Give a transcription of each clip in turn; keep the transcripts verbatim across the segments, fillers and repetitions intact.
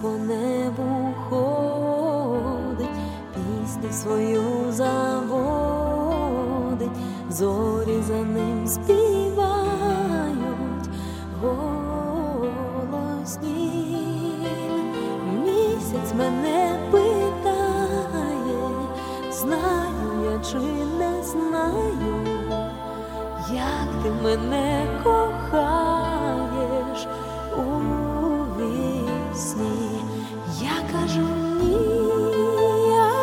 по небу ходить, пісню свою заводить, зорі за ним співають голосні. Місяць мене питає, знаю я чи не знаю, як ти мене кохаєш у вісні. Я кажу ні, я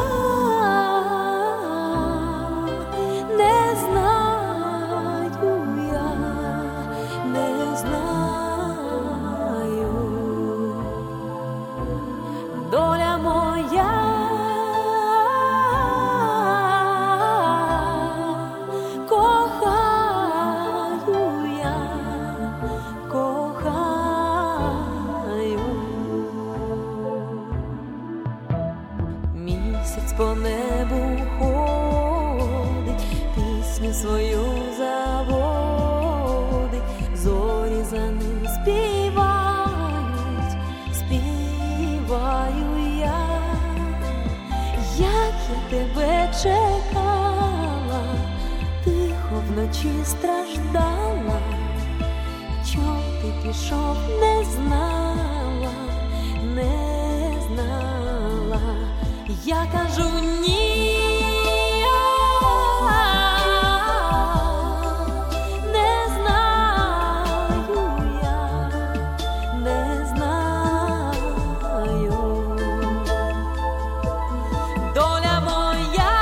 не знаю, я не знаю. Доля моя по небу ходить, пісню свою заводить, зорі за ним співають, співаю я. Як я тебе чекала, тихо вночі страждала, чом ти пішов, не знала, не знала. Я кажу ні, не знаю, я не знаю. Доля моя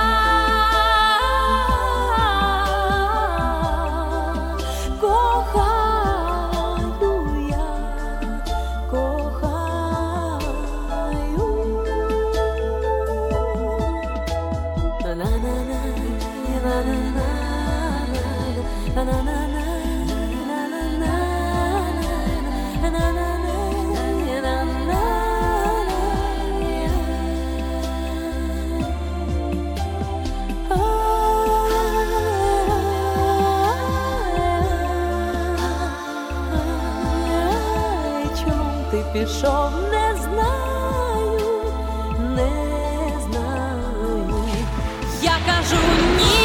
кохаю я, кохаю. Чом ти пішов, не знаю, не знаю. Я кажу ні,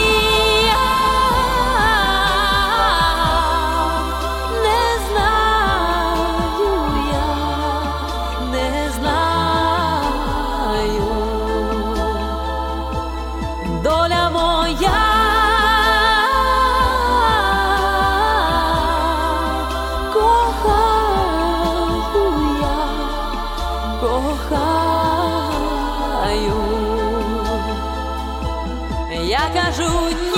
не знаю, я не знаю. Доля моя кохаю я, кохаю. Я кажу ні.